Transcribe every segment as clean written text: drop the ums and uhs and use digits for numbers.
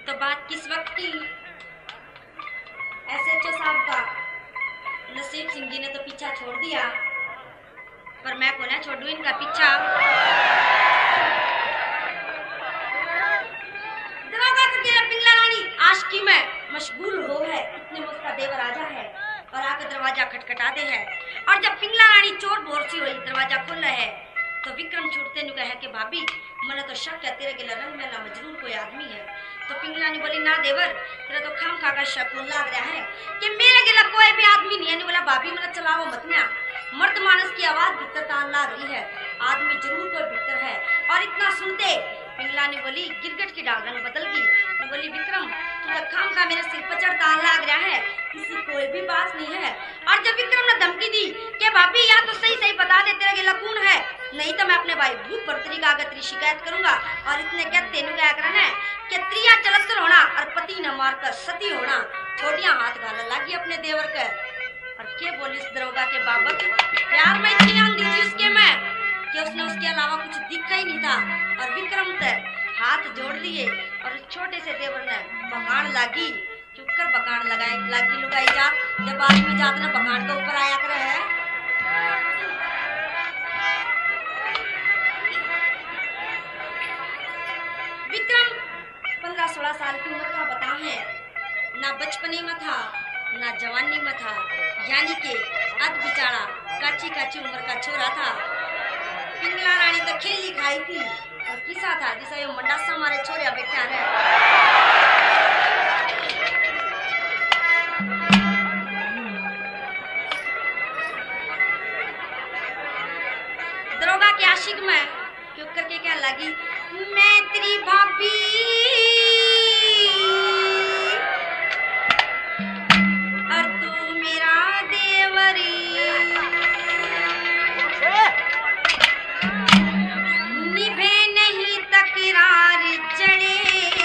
तो बात किस वक्त की? एसएचओ साहब का नसीब सिंह जी ने तो पीछा छोड़ दिया, पर मैं को ना छोड़ू इनका पीछा। दरवाजा को घेरा पिंगला रानी आशिकी में मशगूल हो है, इतने में उसका देवर आजा है और आकर दरवाजा खटखटा दे है। और जब पिंगला रानी चोर बोरसी हुई दरवाजा खोल है तो विक्रम छूटते नु कहे कि भाभी मने तो शक है तेरे गिला रंग में मजनून कोई आदमी है। तो पिंगला ने बोली ना देवर तेरा तो खाम खा का शक लग रहा है कि मेरे गिला कोई भी आदमी नहीं है। बोला भाभी मने चलाओ मत ना, मर्द मानस की आवाज भीतर तान ला रही है, आदमी जरूर कोई भीतर है। और इतना सुनते पिंगला ने बोली गिरगट की डाल रंग बदल गई। तो बोली विक्रम थोड़ा खाम खा मेरे सिर पर चढ़ तान लग रहा है, किसी कोई भी बात नहीं है। और जब विक्रम ने धमकी दी कि भाभी या तो सही सही बता दे तेरा गिला कौन है, नहीं तो मैं अपने भाई भूख भरतरी का आगे तेरी शिकायत करूंगा। और इतने कहते नु क्या करना है कि त्रिया चलस्तर होना और पति न मारकर सती होना, छोटियां हाथ घाला लागी अपने देवर के। और के बोली इस दरोगा के बाबत प्यार में इतनी आंधी थी उसके में कि उसने उसके अलावा कुछ दिखा ही नहीं था। और विक्रम ते हाथ जोड़ लिए और छोटे से देवर ने बकान लागी, चुपकर बकान लगाई लागी लुगाई जात। जब आदमी जात ने बकान के ऊपर आया करे है विक्रम 15-16 साल की उम्र का बता है, ना बचपने में था ना जवानी में था, यानी कि अध बिचारा काची काची उम्र का छोरा था। पिंगला रानी तो खेली खाई थी और किसा था जिसे यो मंडासा हमारे छोरे बैठा है। दरोगा के आशिक में क्यों करके क्या लगी, मैं तेरी भाभी और तू मेरा देवरी, निभे नहीं तकरार जड़े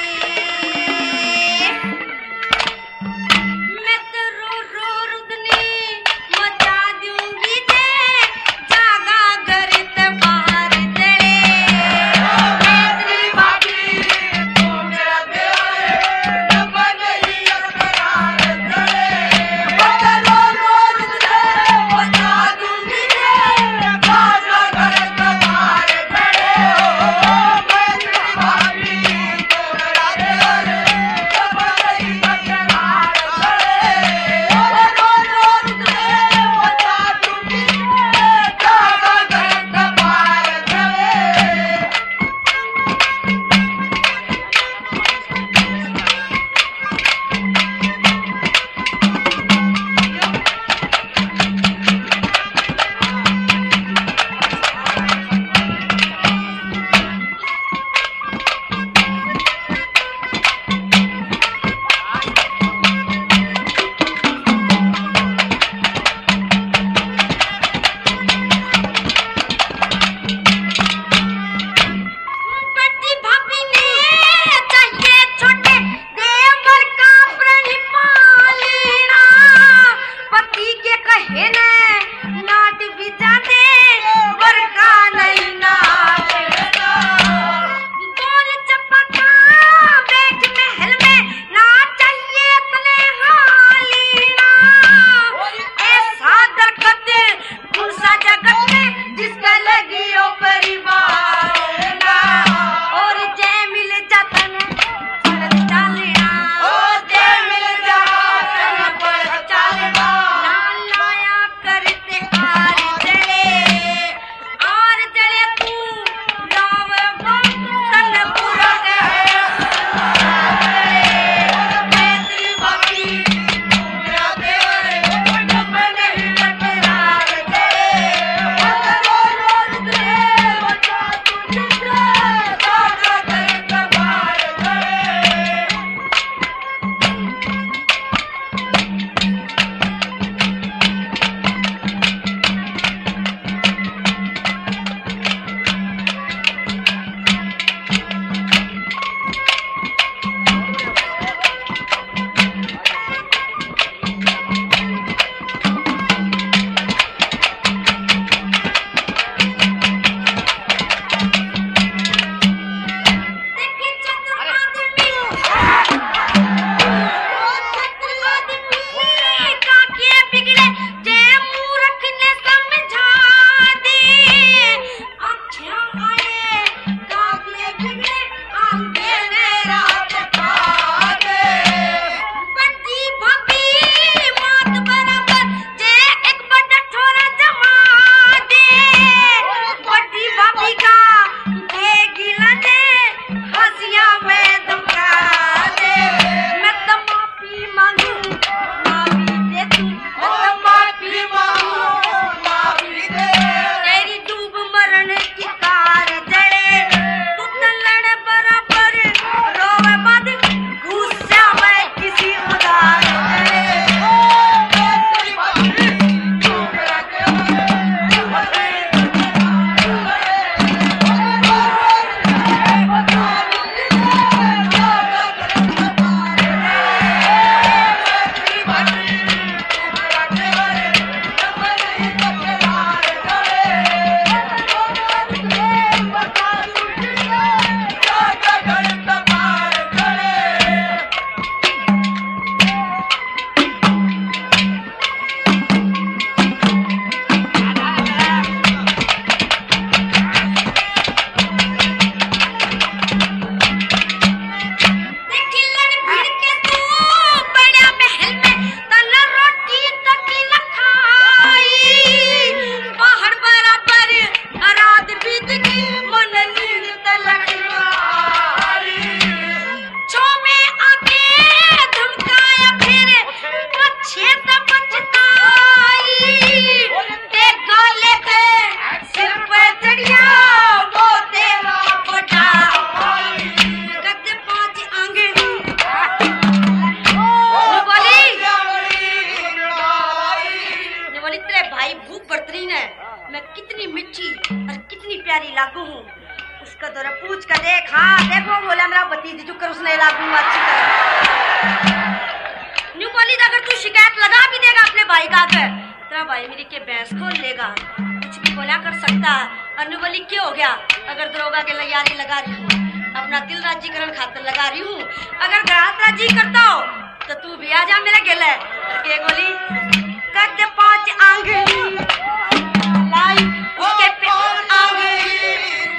लागू हूँ। उसका दौरा पूछ कर देख। हाँ देखो बोला मेरा भतीजी जो कर उसने लागू अच्छी तरह न्यू बोली अगर तू शिकायत लगा भी देगा अपने भाई का तेरा भाई मेरी के भैंस खोल लेगा, कुछ भी बोला कर सकता। और न्यू बोली क्या हो गया, अगर दरोगा के लयारी लगा रही हूँ, अपना दिल राजी करने खातिर लगा रही हूँ, अगर ग्राहक राजी करता हो तो तू भी आ जा मेरे गेले। के बोली कद 5 आंगली लाई उसके पे आंगली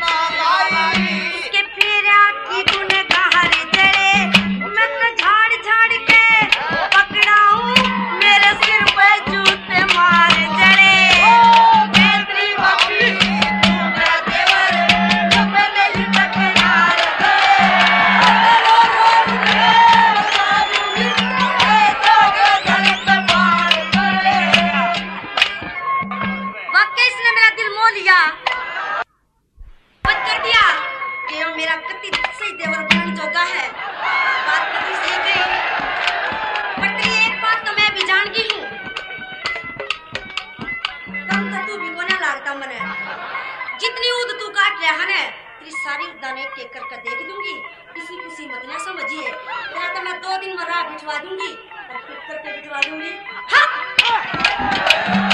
उसके फेरा की तूने गहर जड़े मैं तो झाड़ झाड़ के पकड़ाऊं मेरे सिर पे जूते मार जड़े बेतरी बकरी मेरा देवर जो पहले ही तकरार वाकई इसने मेरा दिल मोह लिया, कर दिया कि वो मेरा कति सही देवर बनने जोगा है। बात कति सही गई, पर तेरी एक बात तो मैं भी जान गई हूँ, कम तो तू भी को ना लागता मने। जितनी ऊद तू काट लिया है तेरी सारी दाने के कर देख दूंगी, किसी खुशी मत ना समझिए। तेरा तो मैं 2 दिन में राह बिठवा दूंगी और फिर करके बिठवा दूंगी। हाँ